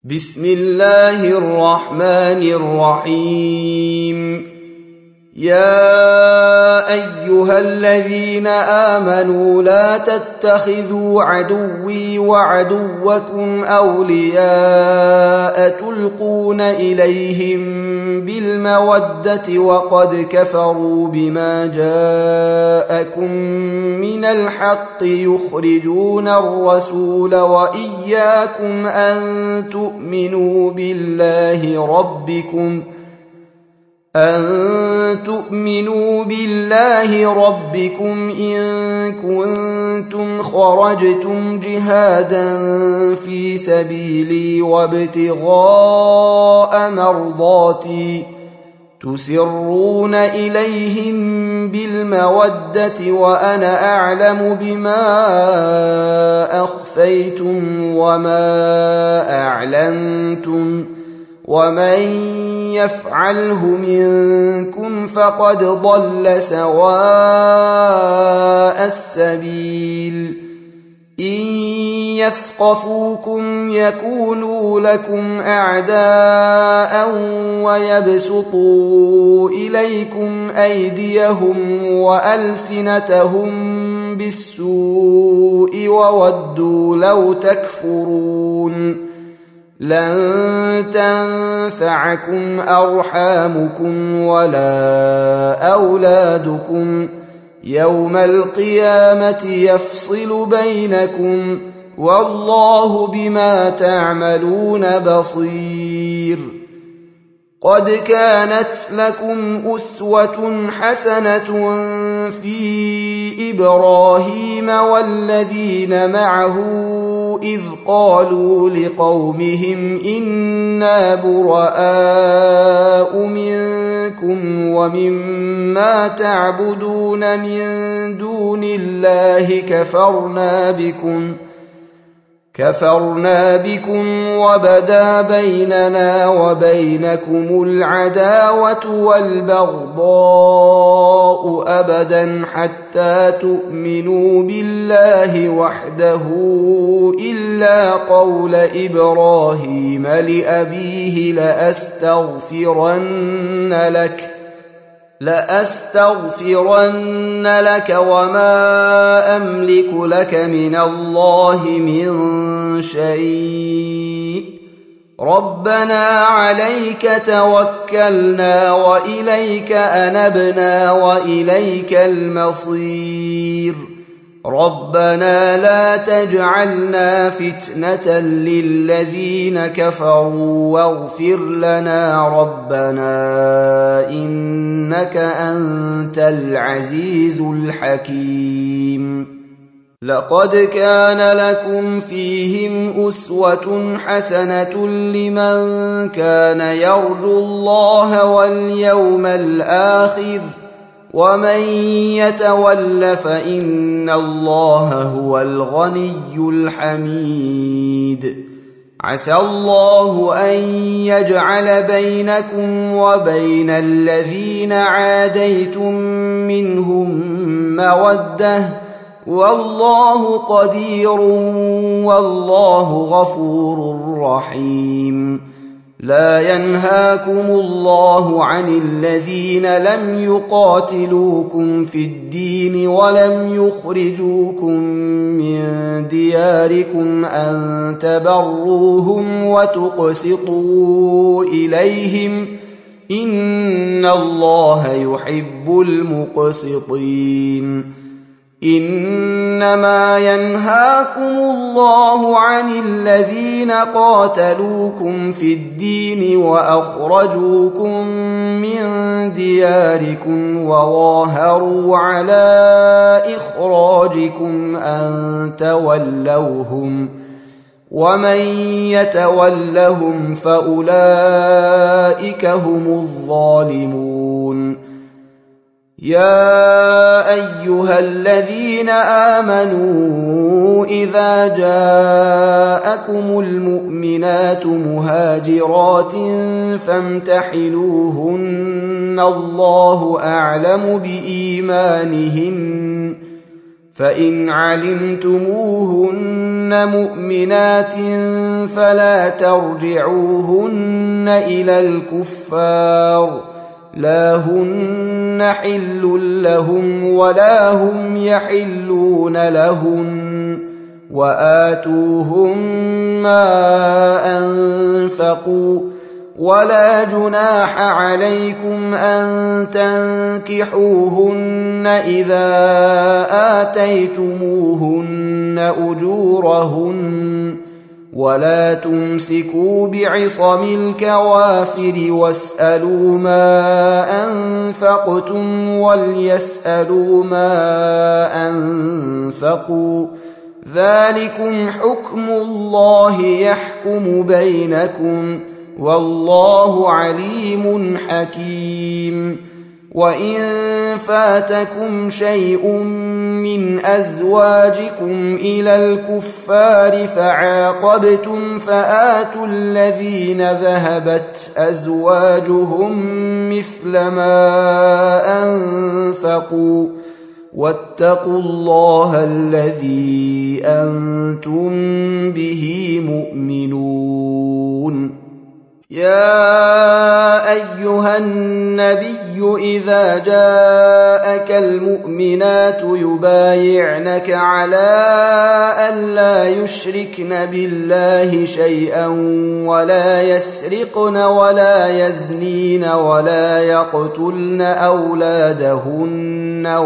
بسم الله الرحمن الرحيم. يا أيها الذين آمنوا لا تتخذوا عدوي وعدوكم أولياء تلقون إليهم بالمودة وقد كفروا بما جاءكم من الحق يخرجون الرسول وإياكم أن تؤمنوا بالله ربكم إن كنتم خرجتم جهادا في سبيلي وابتغاء مرضاتي تسرون إليهم بالمودة وأنا أعلم بما أخفيتم وما أعلنتم ومن يفعله منكم فقد ضل سواء السبيل. إن يثقفوكم يكونوا لكم أعداء ويبسطوا إليكم أيديهم وألسنتهم بالسوء وودوا لو تكفرون. لن تنفعكم أرحامكم ولا أولادكم يوم القيامة يفصل بينكم والله بما تعملون بصير. قد كانت لكم أسوة حسنة في إبراهيم والذين معه إذ قالوا لقومهم إنا براء منكم ومما تعبدون من دون الله كفرنا بكم وبدا بيننا وبينكم العداوة والبغضاء أبدا حتى تؤمنوا بالله وحده إلا قول إبراهيم لأبيه لأستغفرن لك وما أملك لك من الله من شيء ربنا عليك توكلنا وإليك أنبنا وإليك المصير. ربنا لا تجعلنا فتنة للذين كفروا واغفر لنا ربنا إنك أنت العزيز الحكيم. لقد كان لكم فيهم أسوة حسنة لمن كان يرجو الله واليوم الآخر ومن يتول فإن الله هو الغني الحميد. عسى الله أن يجعل بينكم وبين الذين عاديتم منهم مودة والله قدير والله غفور رحيم. لا ينهاكم الله عن الذين لم يقاتلوكم في الدين ولم يخرجوكم من دياركم أن تبروهم وتقسطوا إليهم إن الله يحب المقسطين. إنما ينهاكم الله عن الذين قاتلوكم في الدين وأخرجوكم من دياركم وظاهروا على إخراجكم أن تولوهم ومن يتولهم فأولئك هم الظالمون. يا أيها الذين آمنوا إذا جاءكم المؤمنات مهاجرات فامتحنوهن الله أعلم بإيمانهن فإن علمتموهن مؤمنات فلا ترجعوهن إلى الكفار، لا هن حل لهم ولا هم يحلون لهن، وآتوهم ما أنفقوا، ولا جناح عليكم أن تنكحوهن إذا آتيتموهن أجورهن، ولا تمسكوا بعصم الكوافر واسألوا ما أنفقتم وليسألوا ما أنفقوا، ذلكم حكم الله يحكم بينكم، والله عليم حكيم. وإن فاتكم شيء من أزواجكم إلى الكفار فعاقبتم فآتوا الذين ذهبت أزواجهم مثل ما أنفقوا، واتقوا الله الذي أنتم به مؤمنون. يا أيها النبي إذا جاءك المؤمنات يبايعنك على أن لا يشركن بالله شيئا ولا يسرقن ولا يزنين ولا يقتلن أولادهن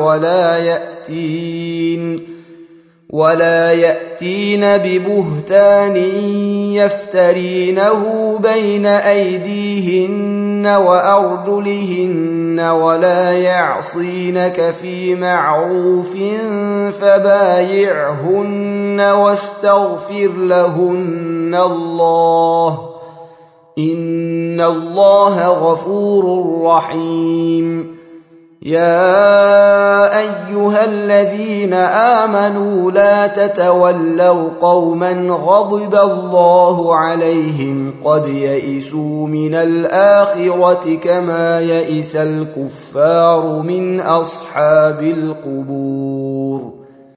ولا يأتين ببهتان يفترينه بين أيديهن وأرجلهن ولا يعصينك في معروف فبايعهن واستغفر لهن الله، إن الله غفور رحيم. يا أيها الذين آمنوا لا تتولوا قوما غضب الله عليهم قد يئسوا من الآخرة كما يئس الكفار من أصحاب القبور.